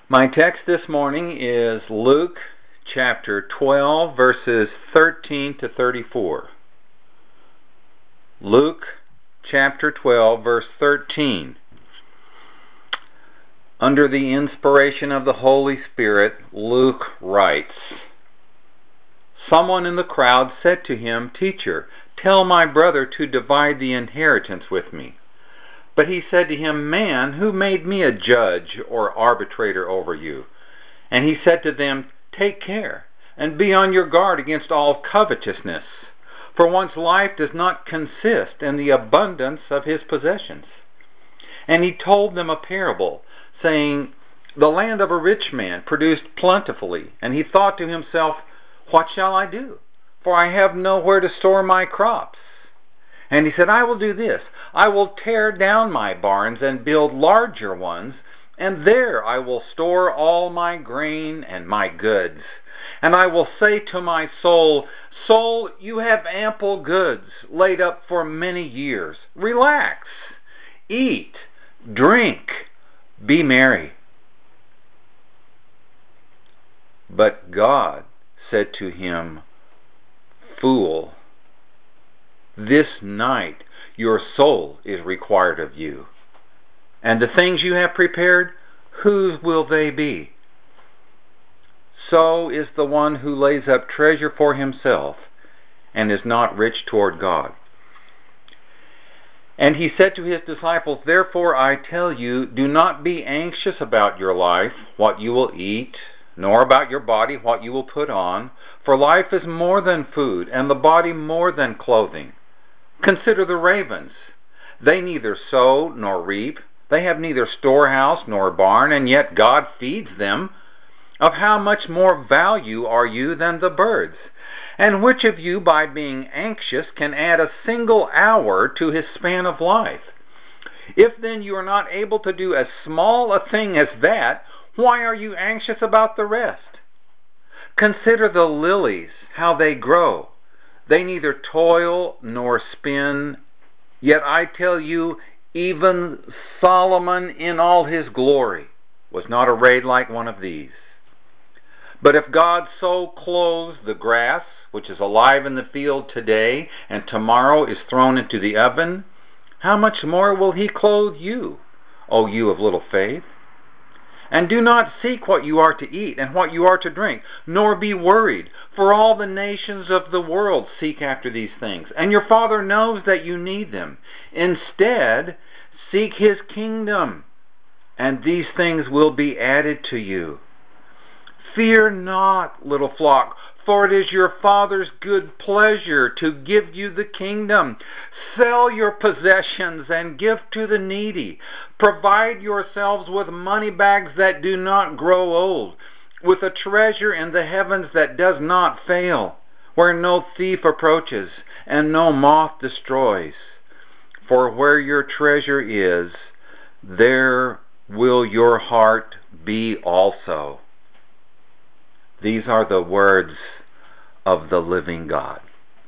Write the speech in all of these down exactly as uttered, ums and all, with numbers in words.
My text this morning is Luke chapter twelve, verses thirteen to thirty-four. Luke chapter twelve, verse thirteen. Under the inspiration of the Holy Spirit, Luke writes, "Someone in the crowd said to him, 'Teacher, tell my brother to divide the inheritance with me.' But he said to him, 'Man, who made me a judge or arbitrator over you?' And he said to them, 'Take care, and be on your guard against all covetousness, for one's life does not consist in the abundance of his possessions.' And he told them a parable, saying, 'The land of a rich man produced plentifully, and he thought to himself, What shall I do? For I have nowhere to store my crops. And he said, I will do this. I will tear down my barns and build larger ones, and there I will store all my grain and my goods. And I will say to my soul, Soul, you have ample goods laid up for many years. Relax, eat, drink, be merry.' But God said to him, 'Fool, this night your soul is required of you. And the things you have prepared, whose will they be? So is the one who lays up treasure for himself and is not rich toward God.' And he said to his disciples, 'Therefore I tell you, do not be anxious about your life, what you will eat, nor about your body, what you will put on. For life is more than food, and the body more than clothing. Consider the ravens. They neither sow nor reap. They have neither storehouse nor barn, and yet God feeds them. Of how much more value are you than the birds? And which of you, by being anxious, can add a single hour to his span of life? If then you are not able to do as small a thing as that, why are you anxious about the rest? Consider the lilies, how they grow. They neither toil nor spin. Yet I tell you, even Solomon in all his glory was not arrayed like one of these. But if God so clothes the grass, which is alive in the field today, and tomorrow is thrown into the oven, how much more will he clothe you, O you of little faith? And do not seek what you are to eat and what you are to drink, nor be worried, for all the nations of the world seek after these things, and your Father knows that you need them. Instead, seek his kingdom, and these things will be added to you. Fear not, little flock, for it is your Father's good pleasure to give you the kingdom. Sell your possessions and give to the needy. Provide yourselves with money bags that do not grow old, with a treasure in the heavens that does not fail, where no thief approaches and no moth destroys. For where your treasure is, there will your heart be also.' These are the words of the living God."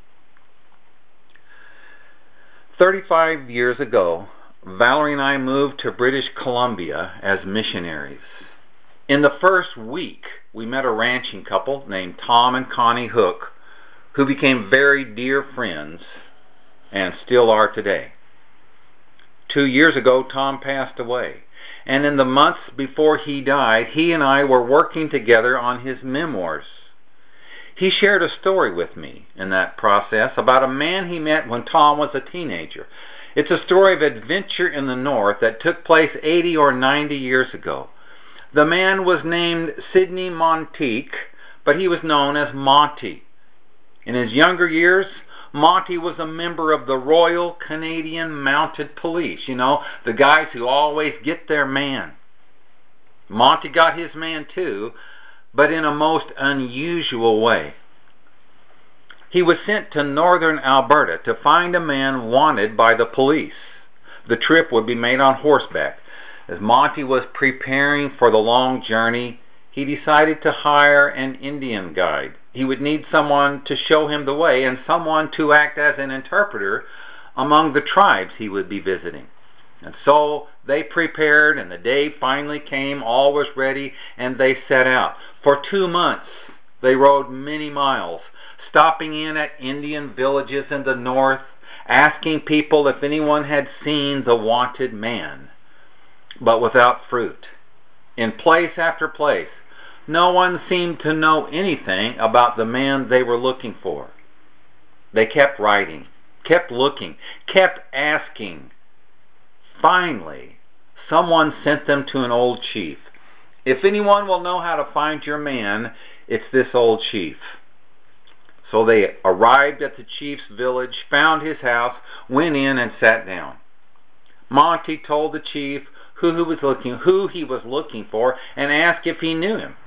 Thirty-five years ago, Valerie and I moved to British Columbia as missionaries. In the first week, we met a ranching couple named Tom and Connie Hook, who became very dear friends and still are today. Two years ago, Tom passed away, and in the months before he died, he and I were working together on his memoirs. He shared a story with me in that process about a man he met when Tom was a teenager. It's a story of adventure in the North that took place eighty or ninety years ago. The man was named Sidney Monteith, but he was known as Monty. In his younger years, Monty was a member of the Royal Canadian Mounted Police. You know, the guys who always get their man. Monty got his man too, but in a most unusual way. He was sent to northern Alberta to find a man wanted by the police. The trip would be made on horseback. As Monty was preparing for the long journey, he decided to hire an Indian guide. He would need someone to show him the way and someone to act as an interpreter among the tribes he would be visiting. And so They prepared, and the day finally came. All was ready, and they set out. For two months, they rode many miles, stopping in at Indian villages in the north, asking people if anyone had seen the wanted man, but without fruit. In place after place, no one seemed to know anything about the man they were looking for. They kept writing, kept looking, kept asking. Finally, someone sent them to an old chief. If anyone will know how to find your man, it's this old chief. So they arrived at the chief's village, found his house, went in and sat down. Monty told the chief who he was looking, who he was looking for, and asked if he knew him.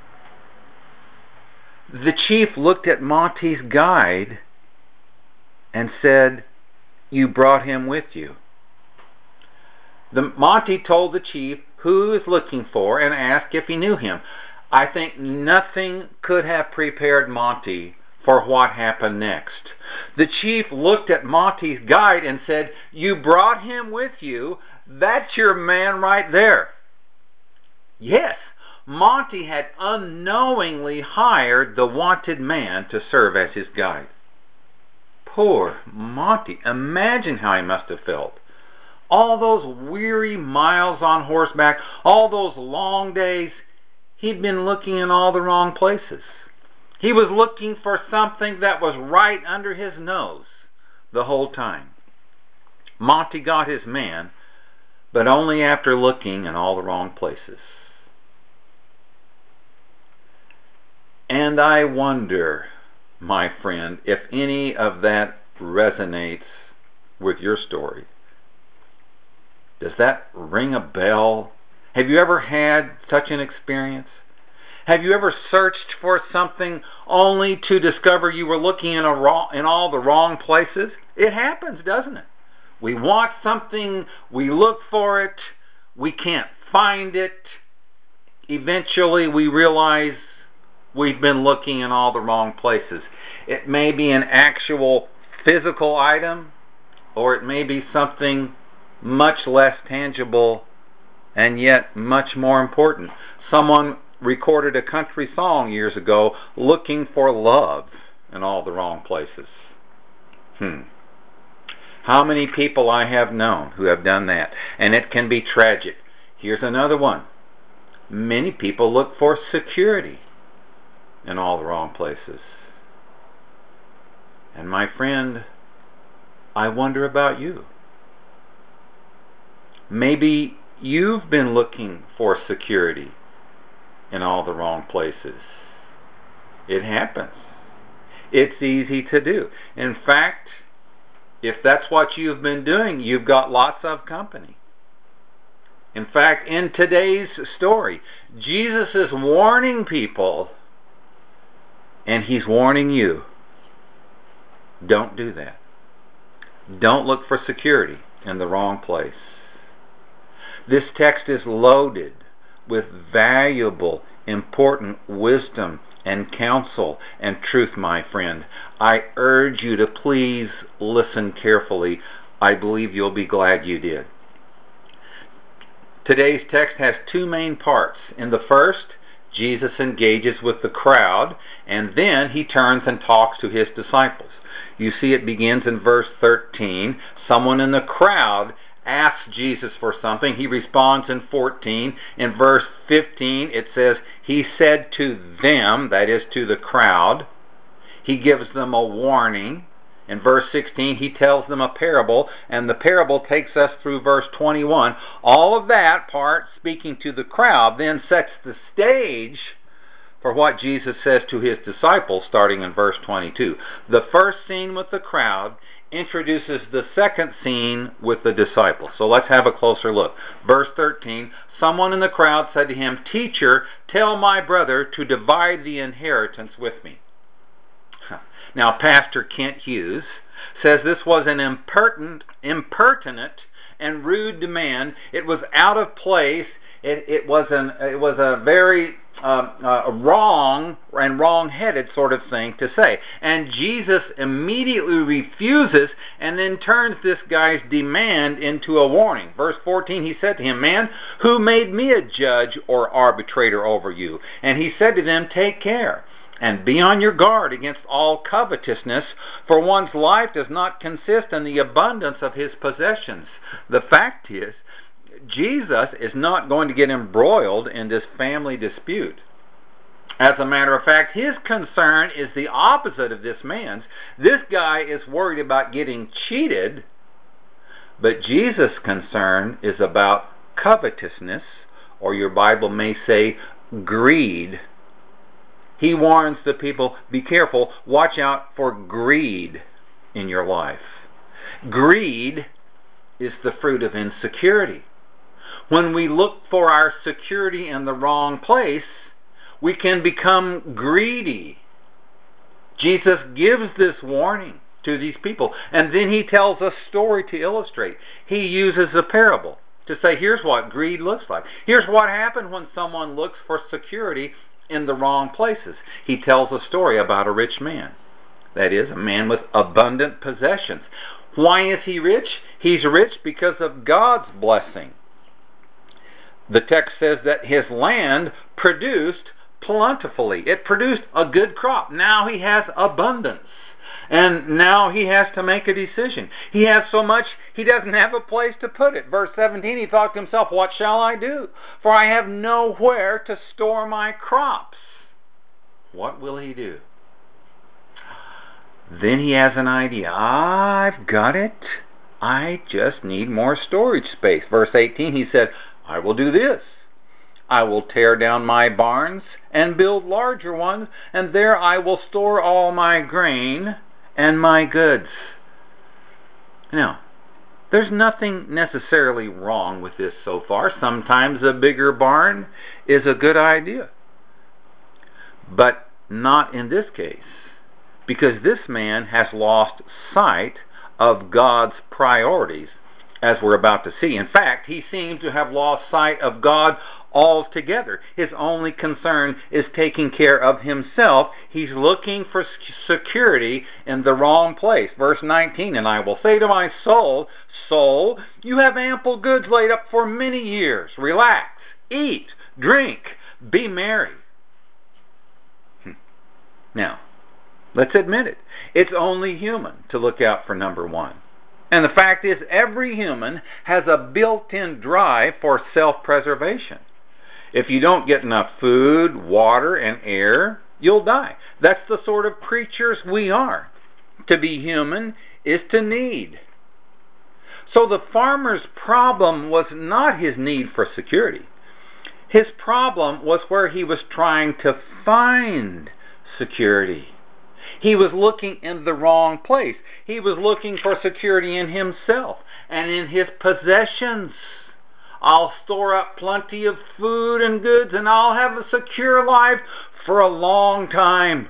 The chief looked at Monty's guide and said, "You brought him with you." The, Monty told the chief who he was looking for and asked if he knew him. I think nothing could have prepared Monty for what happened next. The chief looked at Monty's guide and said, "You brought him with you? That's your man right there." Yes, Monty had unknowingly hired the wanted man to serve as his guide. Poor Monty. Imagine how he must have felt. All those weary miles on horseback, all those long days, he'd been looking in all the wrong places. He was looking for something that was right under his nose the whole time. Monty got his man, but only after looking in all the wrong places. And I wonder, my friend, if any of that resonates with your story. Does that ring a bell? Have you ever had such an experience? Have you ever searched for something only to discover you were looking in, a wrong, in all the wrong places? It happens, doesn't it? We want something, we look for it, we can't find it. Eventually we realize we've been looking in all the wrong places. It may be an actual physical item, or it may be something much less tangible and yet much more important. Someone recorded a country song years ago, looking for love in all the wrong places. Hmm. How many people I have known who have done that, and it can be tragic. Here's another one. Many people look for security in all the wrong places. And my friend, I wonder about you. Maybe you've been looking for security in all the wrong places. It happens. It's easy to do. In fact, if that's what you've been doing, you've got lots of company. In fact, in today's story, Jesus is warning people, and he's warning you. Don't do that. Don't look for security in the wrong place. This text is loaded with valuable, important wisdom and counsel and truth, my friend. I urge you to please listen carefully. I believe you'll be glad you did. Today's text has two main parts. In the first, Jesus engages with the crowd, and then he turns and talks to his disciples. You see, it begins in verse thirteen. Someone in the crowd asks Jesus for something. He responds in fourteen. In verse fifteen, it says, he said to them, that is to the crowd. He gives them a warning. In verse sixteen, he tells them a parable, and the parable takes us through verse twenty-one. All of that part, speaking to the crowd, then sets the stage for what Jesus says to his disciples, starting in verse twenty-two. The first scene with the crowd introduces the second scene with the disciples. So let's have a closer look. Verse thirteen, someone in the crowd said to him, "Teacher, tell my brother to divide the inheritance with me." Now, Pastor Kent Hughes says this was an impertinent, impertinent and rude demand. It was out of place. It, it was an, it was a very uh, uh, wrong and wrong-headed sort of thing to say. And Jesus immediately refuses and then turns this guy's demand into a warning. Verse fourteen, he said to him, "Man, who made me a judge or arbitrator over you?" And he said to them, "Take care and be on your guard against all covetousness, for one's life does not consist in the abundance of his possessions." The fact is, Jesus is not going to get embroiled in this family dispute. As a matter of fact, his concern is the opposite of this man's. This guy is worried about getting cheated, but Jesus' concern is about covetousness, or your Bible may say greed. He warns the people, be careful, watch out for greed in your life. Greed is the fruit of insecurity. When we look for our security in the wrong place, we can become greedy. Jesus gives this warning to these people, and then he tells a story to illustrate. He uses a parable to say, here's what greed looks like. Here's what happened when someone looks for security in the wrong places. He tells a story about a rich man. That is, a man with abundant possessions. Why is he rich? He's rich because of God's blessing. The text says that his land produced plentifully. It produced a good crop. Now he has abundance. And now he has to make a decision. He has so much, he doesn't have a place to put it. Verse seventeen, he thought to himself, "What shall I do? For I have nowhere to store my crops." What will he do? Then he has an idea. I've got it. I just need more storage space. Verse eighteen, he said, "I will do this. I will tear down my barns and build larger ones, and there I will store all my grain and my goods." Now, there's nothing necessarily wrong with this so far. Sometimes a bigger barn is a good idea. But not in this case, because this man has lost sight of God's priorities, as we're about to see. In fact, he seems to have lost sight of God altogether. His only concern is taking care of himself. He's looking for security in the wrong place. Verse nineteen, "And I will say to my soul, soul, you have ample goods laid up for many years. Relax, eat, drink, be merry." Hmm. Now, let's admit it. It's only human to look out for number one. And the fact is, every human has a built-in drive for self-preservation. If you don't get enough food, water, and air, you'll die. That's the sort of creatures we are. To be human is to need. So the farmer's problem was not his need for security. His problem was where he was trying to find security. He was looking in the wrong place. He was looking for security in himself and in his possessions. I'll store up plenty of food and goods, and I'll have a secure life for a long time.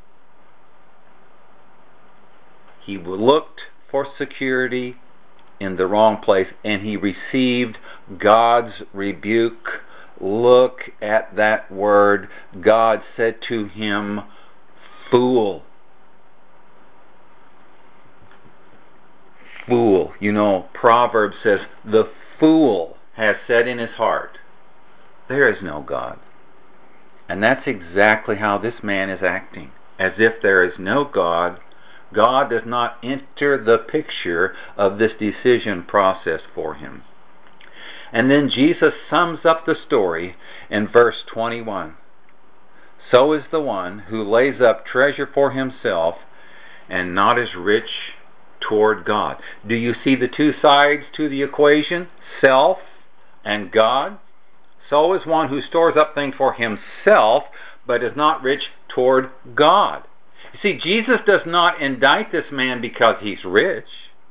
He looked for security in the wrong place, and he received God's rebuke. Look at that word. God said to him, "Fool." Fool. You know, Proverbs says, the fool has said in his heart, there is no God. And that's exactly how this man is acting. As if there is no God. God does not enter the picture of this decision process for him. And then Jesus sums up the story in verse twenty-one. "So is the one who lays up treasure for himself and not is rich toward God." Do you see the two sides to the equation? Self and God. So is one who stores up things for himself but is not rich toward God. You see, Jesus does not indict this man because he's rich.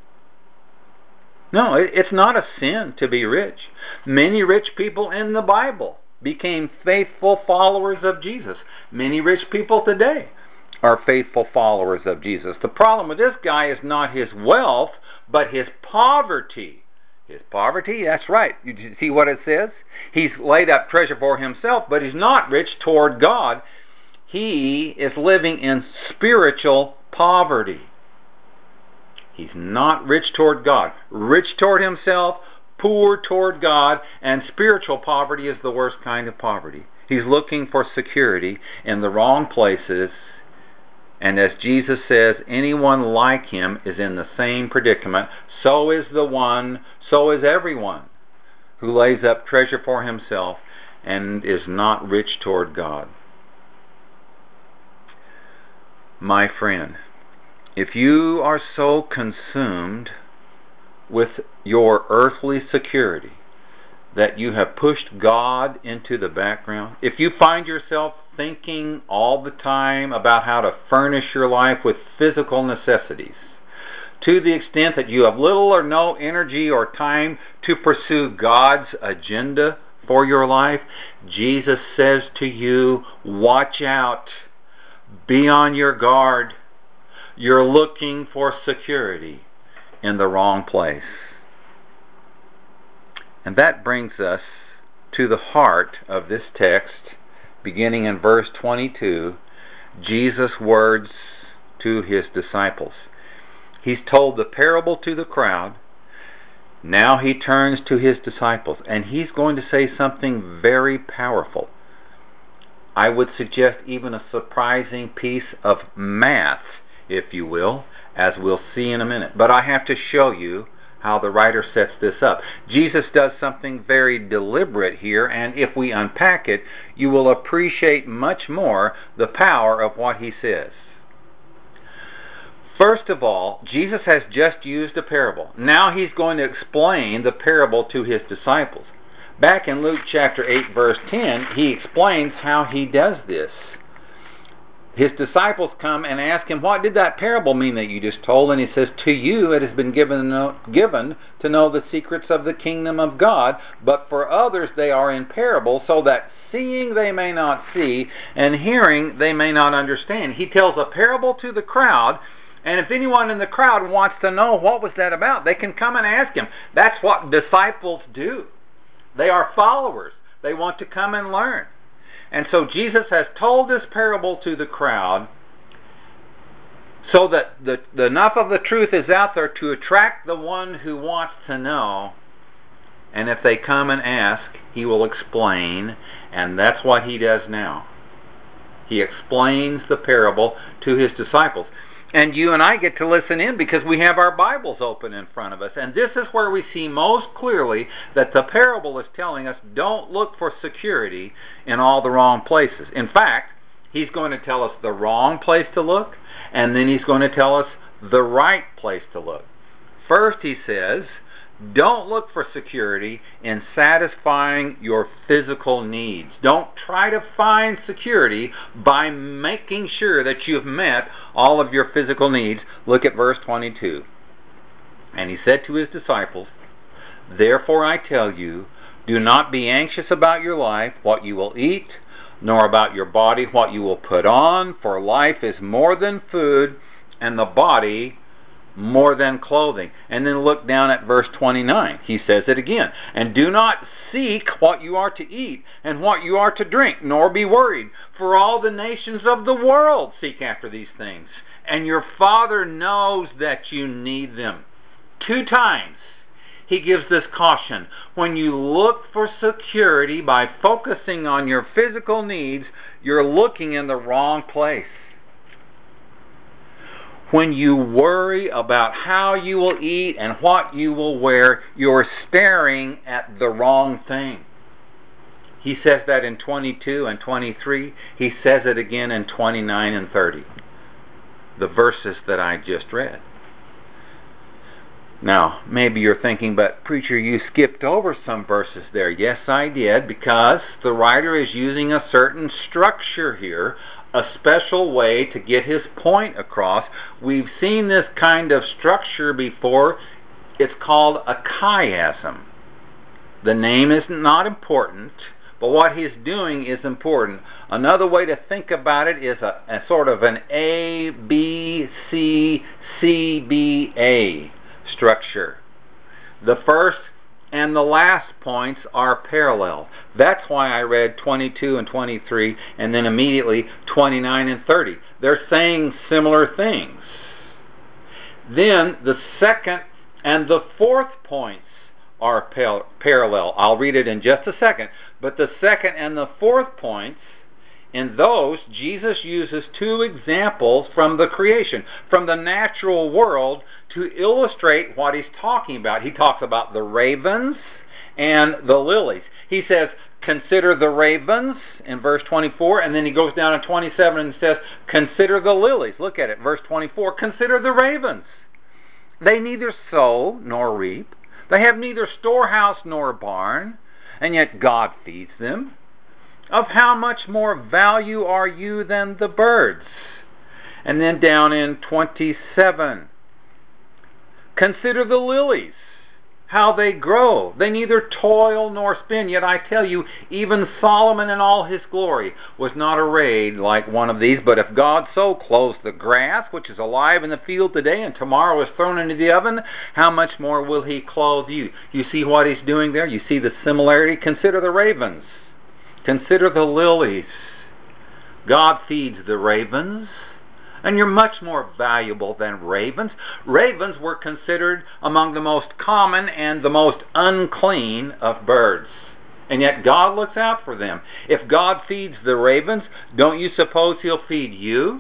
No, it's not a sin to be rich. Many rich people in the Bible became faithful followers of Jesus. Many rich people today are faithful followers of Jesus. The problem with this guy is not his wealth, but his poverty. His poverty, that's right. You see what it says? He's laid up treasure for himself, but he's not rich toward God. He is living in spiritual poverty. He's not rich toward God. Rich toward himself, poor toward God, and spiritual poverty is the worst kind of poverty. He's looking for security in the wrong places, and as Jesus says, anyone like him is in the same predicament. So is the one, so is everyone who lays up treasure for himself and is not rich toward God. My friend, if you are so consumed with your earthly security that you have pushed God into the background, if you find yourself thinking all the time about how to furnish your life with physical necessities, to the extent that you have little or no energy or time to pursue God's agenda for your life, Jesus says to you, watch out, be on your guard. You're looking for security in the wrong place. And that brings us to the heart of this text, beginning in verse twenty-two, Jesus' words to his disciples. He's told the parable to the crowd. Now he turns to his disciples, and he's going to say something very powerful. I would suggest even a surprising piece of math, if you will, as we'll see in a minute. But I have to show you how the writer sets this up. Jesus does something very deliberate here, and if we unpack it, you will appreciate much more the power of what he says. First of all, Jesus has just used a parable. Now he's going to explain the parable to his disciples. Back in Luke chapter eight, verse ten, he explains how he does this. His disciples come and ask him, what did that parable mean that you just told? And he says, to you it has been given to know, given to know the secrets of the kingdom of God, but for others they are in parable, so that seeing they may not see, and hearing they may not understand. He tells a parable to the crowd, and if anyone in the crowd wants to know what was that about, they can come and ask him. That's what disciples do. They are followers. They want to come and learn. And so Jesus has told this parable to the crowd so that the, the enough of the truth is out there to attract the one who wants to know. And if they come and ask, he will explain. And that's what he does now. He explains the parable to his disciples. And you and I get to listen in because we have our Bibles open in front of us. And this is where we see most clearly that the parable is telling us don't look for security in all the wrong places. In fact, he's going to tell us the wrong place to look, and then he's going to tell us the right place to look. First, he says, don't look for security in satisfying your physical needs. Don't try to find security by making sure that you've met all of your physical needs. Look at verse twenty-two. And he said to his disciples, therefore I tell you, do not be anxious about your life, what you will eat, nor about your body, what you will put on, for life is more than food, and the body more than clothing. And then look down at verse twenty-nine. He says it again. And do not seek what you are to eat and what you are to drink, nor be worried. For all the nations of the world seek after these things, and your Father knows that you need them. Two times he gives this caution. When you look for security by focusing on your physical needs, you're looking in the wrong place. When you worry about how you will eat and what you will wear, you're staring at the wrong thing. He says that in twenty-two and twenty-three. He says it again in twenty-nine and thirty. The verses that I just read. Now, maybe you're thinking, but preacher, you skipped over some verses there. Yes, I did, because the writer is using a certain structure here, a special way to get his point across. We've seen this kind of structure before. It's called a chiasm. The name is not important, but what he's doing is important. Another way to think about it is a, a sort of an A, B, C, C, B, A structure. The first and the last points are parallel. That's why I read twenty-two and twenty-three, and then immediately twenty-nine and thirty. They're saying similar things. Then the second and the fourth points are par parallel. I'll read it in just a second. But the second and the fourth points, in those, Jesus uses two examples from the creation, from the natural world, to illustrate what he's talking about. He talks about the ravens and the lilies. He says, consider the ravens in verse twenty-four, and then he goes down to twenty-seven and says, consider the lilies. Look at it, verse twenty-four, consider the ravens. They neither sow nor reap. They have neither storehouse nor barn, and yet God feeds them. Of how much more value are you than the birds? And then down in twenty-seven, consider the lilies, how they grow. They neither toil nor spin. Yet I tell you, even Solomon in all his glory was not arrayed like one of these. But if God so clothes the grass, which is alive in the field today and tomorrow is thrown into the oven, how much more will he clothe you? You see what he's doing there? You see the similarity? Consider the ravens. Consider the lilies. God feeds the ravens, and you're much more valuable than ravens. Ravens were considered among the most common and the most unclean of birds, and yet God looks out for them. If God feeds the ravens, don't you suppose he'll feed you?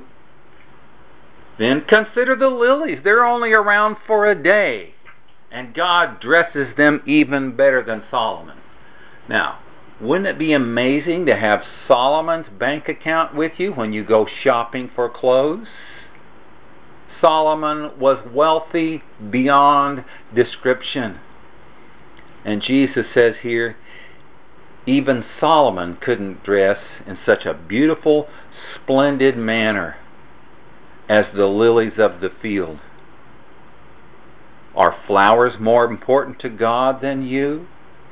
Then consider the lilies. They're only around for a day, and God dresses them even better than Solomon. Now, wouldn't it be amazing to have Solomon's bank account with you when you go shopping for clothes? Solomon was wealthy beyond description. And Jesus says here, even Solomon couldn't dress in such a beautiful, splendid manner as the lilies of the field. Are flowers more important to God than you?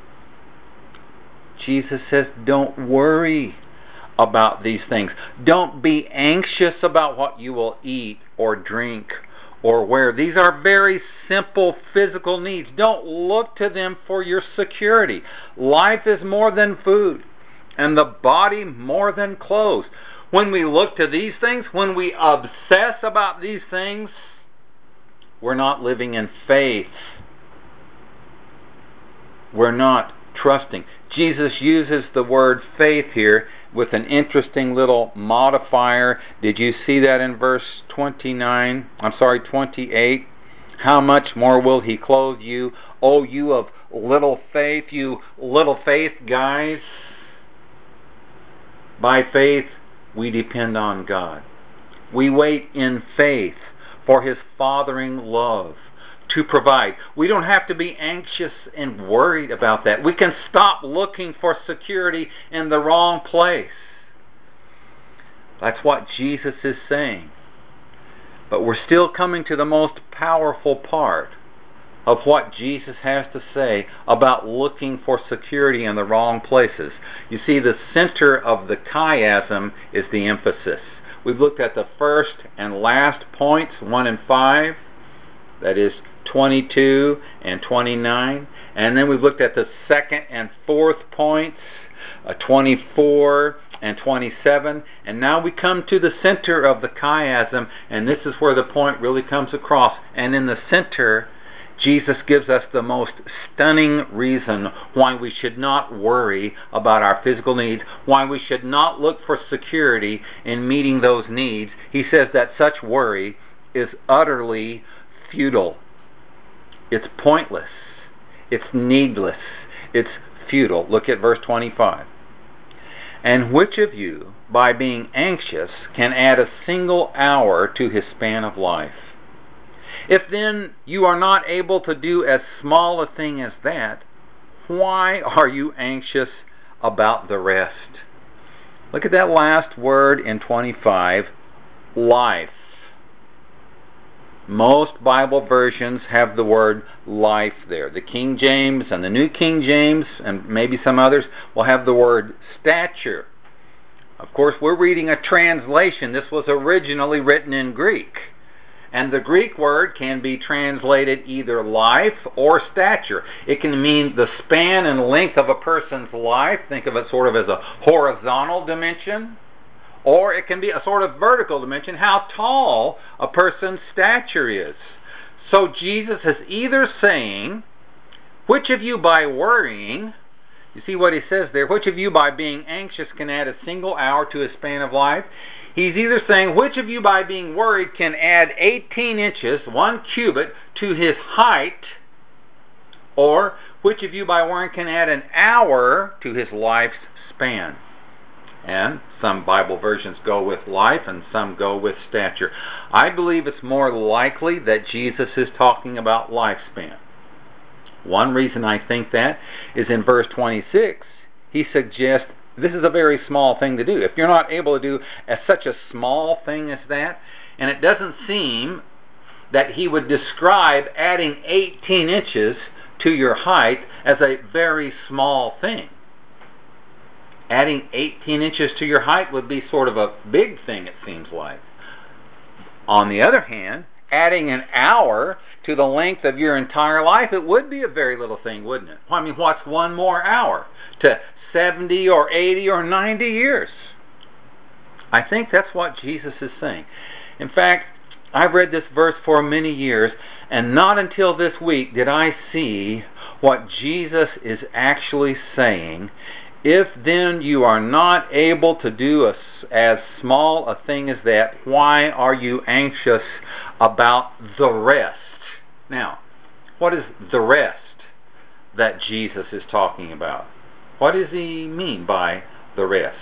Jesus says, don't worry about these things. Don't be anxious about what you will eat or drink or wear. These are very simple physical needs. Don't look to them for your security. Life is more than food, and the body more than clothes. When we look to these things, when we obsess about these things, we're not living in faith. We're not trusting. Jesus uses the word faith here with an interesting little modifier. Did you see that in verse twenty-nine? I'm sorry, twenty-eight. How much more will he clothe you, O you of little faith, you little faith guys? By faith, we depend on God. We wait in faith for his fathering love to provide. We don't have to be anxious and worried about that. We can stop looking for security in the wrong place. That's what Jesus is saying. But we're still coming to the most powerful part of what Jesus has to say about looking for security in the wrong places. You see, the center of the chiasm is the emphasis. We've looked at the first and last points, one and five, that is twenty-two and twenty-nine, and then we've looked at the second and fourth points, uh, twenty-four and twenty-seven, and now we come to the center of the chiasm, and this is where the point really comes across. And in the center, Jesus gives us the most stunning reason why we should not worry about our physical needs, why we should not look for security in meeting those needs. He says that such worry is utterly futile. It's pointless. It's needless. It's futile. Look at verse twenty-five. And which of you, by being anxious, can add a single hour to his span of life? If then you are not able to do as small a thing as that, why are you anxious about the rest? Look at that last word in twenty-five, life. Most Bible versions have the word life there. The King James and the New King James, and maybe some others, will have the word stature. Of course, we're reading a translation. This was originally written in Greek. And the Greek word can be translated either life or stature. It can mean the span and length of a person's life. Think of it sort of as a horizontal dimension. Or it can be a sort of vertical dimension, how tall a person's stature is. So Jesus is either saying, which of you by worrying, you see what he says there, which of you by being anxious can add a single hour to his span of life? He's either saying, which of you by being worried can add eighteen inches, one cubit, to his height, or which of you by worrying can add an hour to his life's span? And some Bible versions go with life and some go with stature. I believe it's more likely that Jesus is talking about lifespan. One reason I think that is in verse twenty-six, he suggests this is a very small thing to do. If you're not able to do as such a small thing as that, and it doesn't seem that he would describe adding eighteen inches to your height as a very small thing. Adding eighteen inches to your height would be sort of a big thing, it seems like. On the other hand, adding an hour to the length of your entire life, it would be a very little thing, wouldn't it? I mean, what's one more hour to seventy or eighty or ninety years? I think that's what Jesus is saying. In fact, I've read this verse for many years, and not until this week did I see what Jesus is actually saying. If then you are not able to do a, as small a thing as that, why are you anxious about the rest? Now, what is the rest that Jesus is talking about? What does he mean by the rest?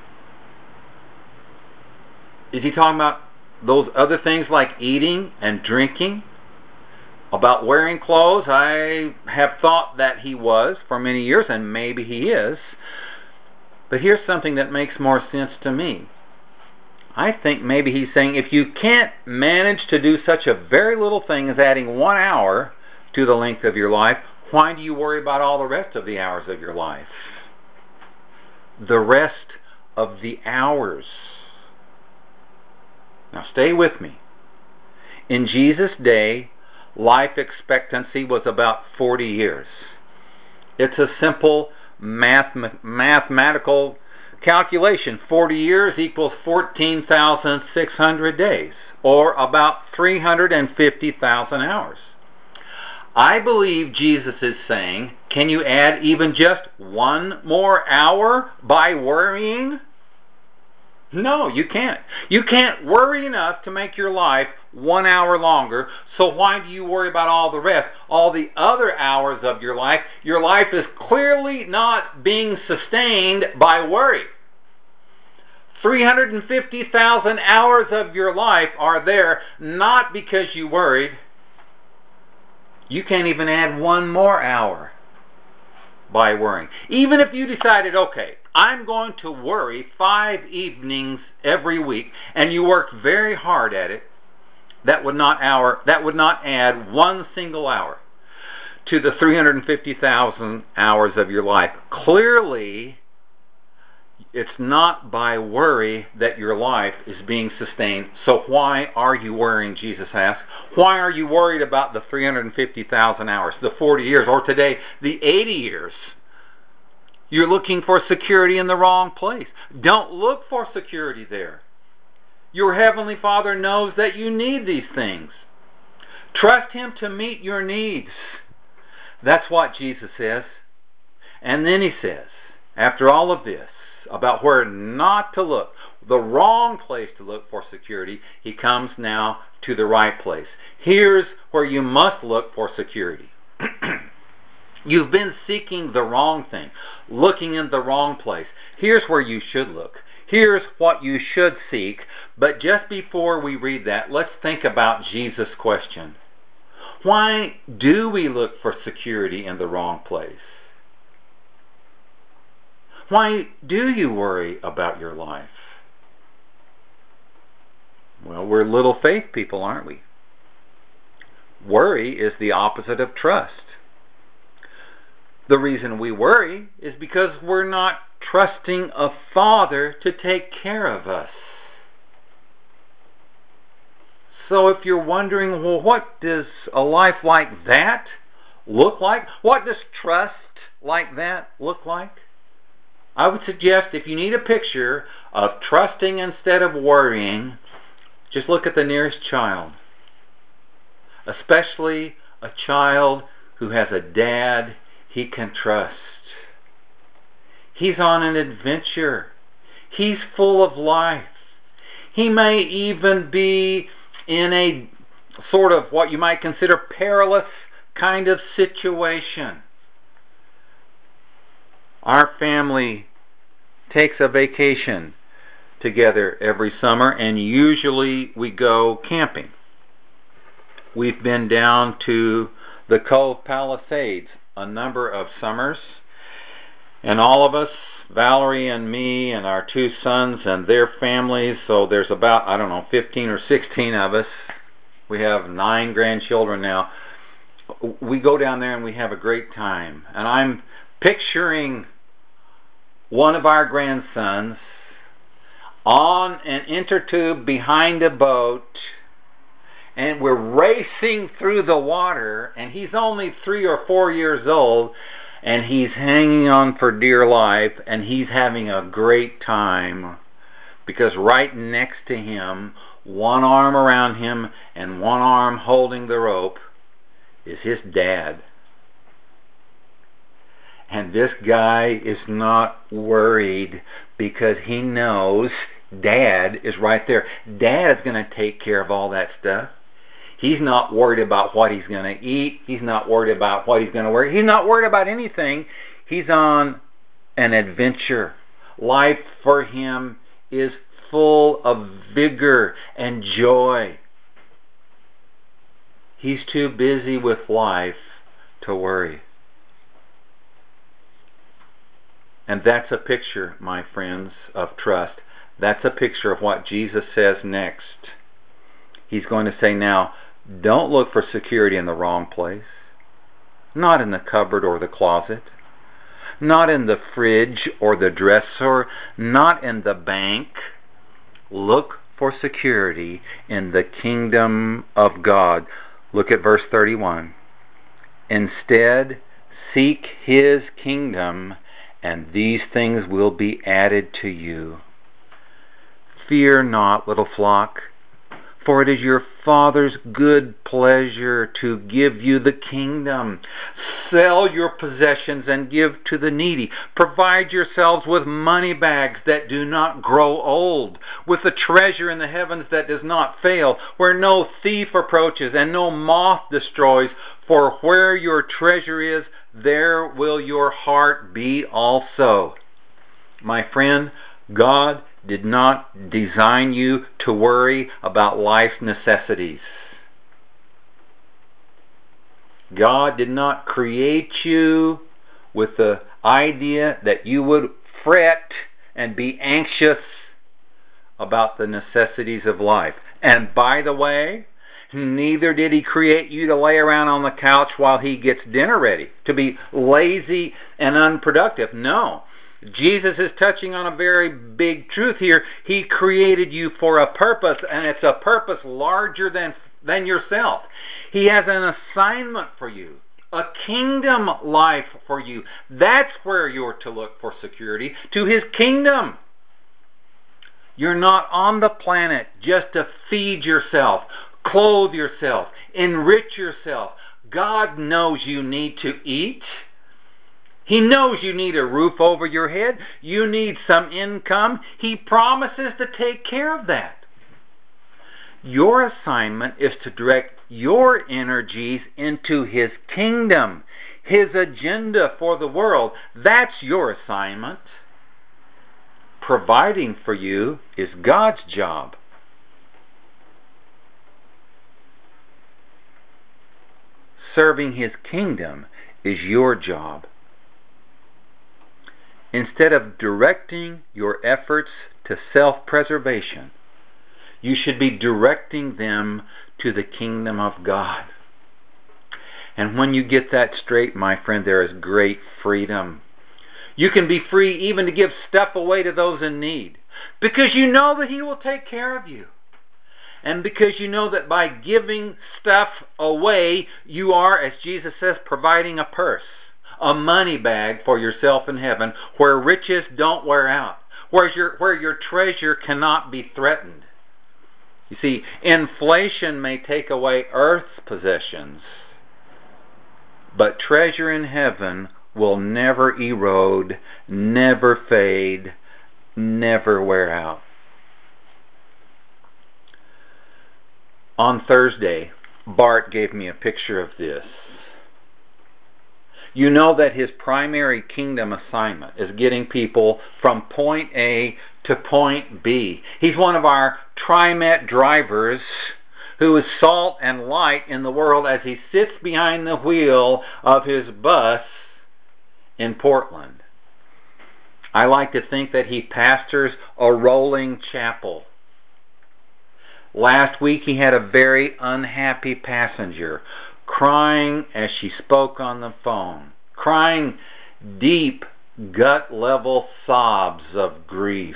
Is he talking about those other things like eating and drinking? About wearing clothes? I have thought that he was for many years, and maybe he is. But here's something that makes more sense to me. I think maybe he's saying if you can't manage to do such a very little thing as adding one hour to the length of your life, why do you worry about all the rest of the hours of your life? The rest of the hours. Now stay with me. In Jesus' day, life expectancy was about forty years. It's a simple math mathematical calculation. forty years equals fourteen thousand six hundred days, or about three hundred fifty thousand hours. I believe Jesus is saying, can you add even just one more hour by worrying? No, you can't. You can't worry enough to make your life one hour longer, so why do you worry about all the rest? All the other hours of your life, your life is clearly not being sustained by worry. three hundred fifty thousand hours of your life are there not because you worried. You can't even add one more hour by worrying. Even if you decided, okay, I'm going to worry five evenings every week, and you worked very hard at it, that would not hour that would not add one single hour to the three hundred fifty thousand hours of your life. Clearly, it's not by worry that your life is being sustained. So why are you worrying, Jesus asks? Why are you worried about the three hundred fifty thousand hours, the forty years, or today, the eighty years? You're looking for security in the wrong place. Don't look for security there. Your Heavenly Father knows that you need these things. Trust Him to meet your needs. That's what Jesus says. And then He says, after all of this, about where not to look, the wrong place to look for security, He comes now to the right place. Here's where you must look for security. You've been seeking the wrong thing, looking in the wrong place. Here's where you should look. Here's what you should seek. But just before we read that, let's think about Jesus' question. Why do we look for security in the wrong place? Why do you worry about your life? Well, we're little faith people, aren't we? Worry is the opposite of trust. The reason we worry is because we're not trusting a Father to take care of us. So if you're wondering, well, what does a life like that look like? What does trust like that look like? I would suggest if you need a picture of trusting instead of worrying, just look at the nearest child. Especially a child who has a dad he can trust. He's on an adventure. He's full of life. He may even be in a sort of what you might consider perilous kind of situation. Our family takes a vacation together every summer, and usually we go camping. We've been down to the Cove Palisades a number of summers, and all of us, Valerie and me and our two sons and their families, so there's about, I don't know, fifteen or sixteen of us. We have nine grandchildren now. We go down there and we have a great time. And I'm picturing one of our grandsons on an intertube behind a boat, and we're racing through the water, and he's only three or four years old, and he's hanging on for dear life, and he's having a great time, because right next to him, one arm around him and one arm holding the rope, is his dad. And this guy is not worried because he knows Dad is right there. Dad is going to take care of all that stuff. He's not worried about what he's going to eat. He's not worried about what he's going to wear. He's not worried about anything. He's on an adventure. Life for him is full of vigor and joy. He's too busy with life to worry. And that's a picture, my friends, of trust. That's a picture of what Jesus says next. He's going to say, now, don't look for security in the wrong place. Not in the cupboard or the closet. Not in the fridge or the dresser. Not in the bank. Look for security in the kingdom of God. Look at verse thirty-one. Instead, seek His kingdom, and these things will be added to you. Fear not, little flock, for it is your Father's good pleasure to give you the kingdom. Sell your possessions and give to the needy. Provide yourselves with money bags that do not grow old, with a treasure in the heavens that does not fail, where no thief approaches and no moth destroys. For where your treasure is, there will your heart be also. My friend, God did not design you to worry about life's necessities. God did not create you with the idea that you would fret and be anxious about the necessities of life. And by the way, neither did He create you to lay around on the couch while He gets dinner ready, to be lazy and unproductive. No. Jesus is touching on a very big truth here. He created you for a purpose, and it's a purpose larger than, than yourself. He has an assignment for you, a kingdom life for you. That's where you're to look for security, to His kingdom. You're not on the planet just to feed yourself, clothe yourself, enrich yourself. God knows you need to eat. He knows you need a roof over your head. You need some income. He promises to take care of that. Your assignment is to direct your energies into His kingdom, His agenda for the world. That's your assignment. Providing for you is God's job. Serving His kingdom is your job. Instead of directing your efforts to self-preservation, you should be directing them to the kingdom of God. And when you get that straight, my friend, there is great freedom. You can be free even to give stuff away to those in need, because you know that He will take care of you. And because you know that by giving stuff away, you are, as Jesus says, providing a purse, a money bag for yourself in heaven, where riches don't wear out, where your, where your treasure cannot be threatened. You see, inflation may take away earth's possessions, but treasure in heaven will never erode, never fade, never wear out. On Thursday, Bart gave me a picture of this. You know that his primary kingdom assignment is getting people from point A to point B. He's one of our TriMet drivers who is salt and light in the world as he sits behind the wheel of his bus in Portland. I like to think that he pastors a rolling chapel. Last week he had a very unhappy passenger crying as she spoke on the phone, crying deep, gut-level sobs of grief.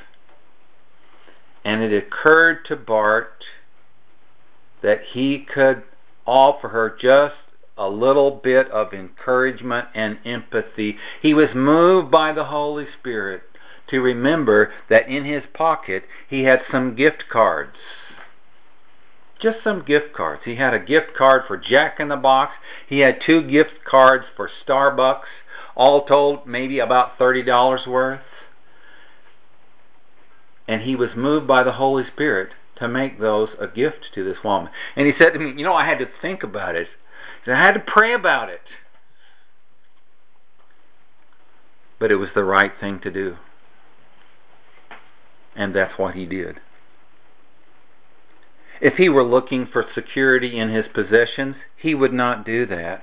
And it occurred to Bart that he could offer her just a little bit of encouragement and empathy. He was moved by the Holy Spirit to remember that in his pocket he had some gift cards. Just some gift cards. He had a gift card for Jack in the Box. He had two gift cards for Starbucks. All told, maybe about thirty dollars worth. And he was moved by the Holy Spirit to make those a gift to this woman. And he said to me, you know, I had to think about it. He said, I had to pray about it. But it was the right thing to do. And that's what he did. If he were looking for security in his possessions, he would not do that.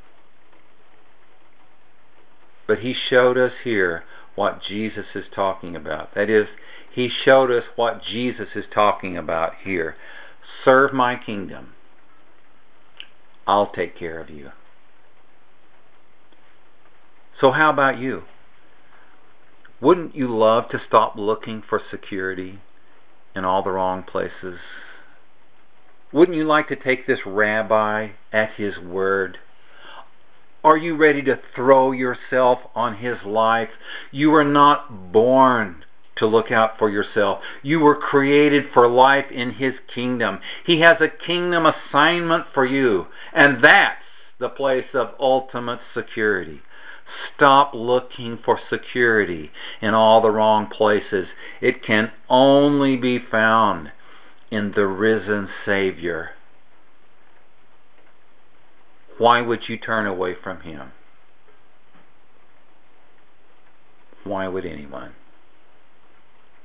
But he showed us here what Jesus is talking about. That is, he showed us what Jesus is talking about here. Serve my kingdom. I'll take care of you. So how about you? Wouldn't you love to stop looking for security in all the wrong places? Wouldn't you like to take this rabbi at his word? Are you ready to throw yourself on his life? You were not born to look out for yourself. You were created for life in his kingdom. He has a kingdom assignment for you, and that's the place of ultimate security. Stop looking for security in all the wrong places. It can only be found in the risen Savior. Why would you turn away from him? Why would anyone?